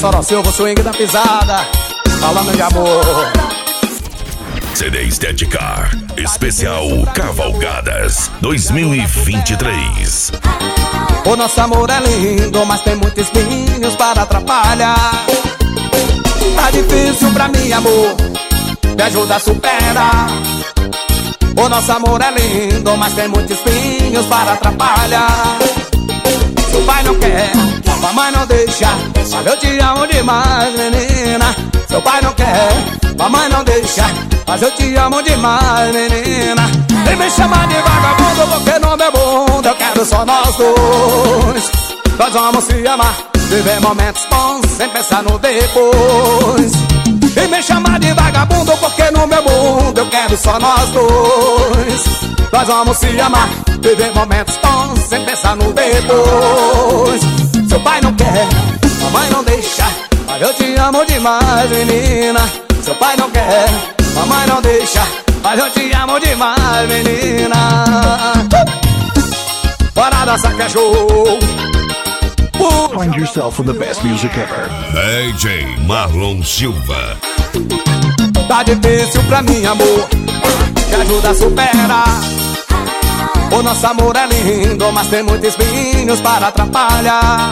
Mossoró Silva, o swing da pisada, falando de amor. CD Estética Especial Cavalgadas 2023. O nosso amor é lindo, mas tem muitos espinhos para atrapalhar. Tá difícil pra mim, amor, me ajuda a superar. O nosso amor é lindo, mas tem muitos espinhos para atrapalhar. Seu pai não quer, sua mãe não deixa, mas eu te amo demais, menina. Seu pai não quer, sua mãe não deixa, mas eu te amo demais, menina. Nem me chama de vagabundo, porque não é mundo, eu quero só nós dois. Nós vamos se amar, viver momentos bons, sem pensar no depois. E me chamar de vagabundo, porque no meu mundo eu quero só nós dois. Nós vamos se amar, viver momentos bons, sem pensar no depois. Seu pai não quer, sua mãe não deixa, mas eu te amo demais, menina. Seu pai não quer, sua mãe não deixa, mas eu te amo demais, menina. Bora dançar que é show. Find yourself with the best music ever. DJ Marlon Silva. Tá difícil pra mim, amor, me ajuda a superar. O nosso amor é lindo, mas tem muitos espinhos para atrapalhar.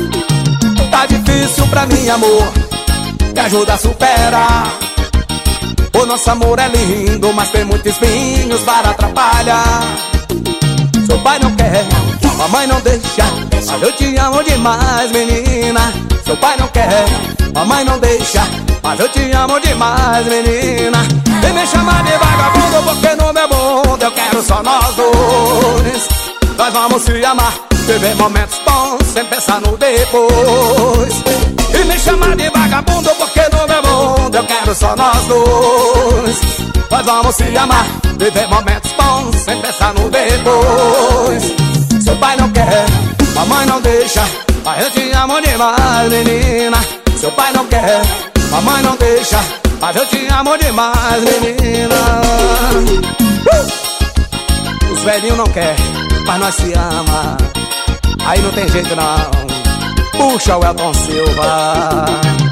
Tá difícil pra mim, amor, me ajuda a superar. O nosso amor é lindo, mas tem muitos espinhos para atrapalhar. Seu pai não quer, sua mãe não deixa, mas eu te amo demais, menina. Seu pai não quer, sua mãe não deixa, mas eu te amo demais, menina. E me chamar de vagabundo, porque no meu mundo eu quero só nós dois. Nós vamos se amar, viver momentos bons, sem pensar no depois. E me chamar de vagabundo, porque no meu mundo eu quero só nós dois. Nós vamos se amar, viver momentos bons, sem pensar no depois. Seu pai não quer, sua mãe não deixa, mas eu te amo demais, menina. Seu pai não quer, sua mãe não deixa, mas eu te amo demais, menina. Os velhinhos não querem, mas nós se ama. Aí não tem jeito não. Puxa o Elton Silva.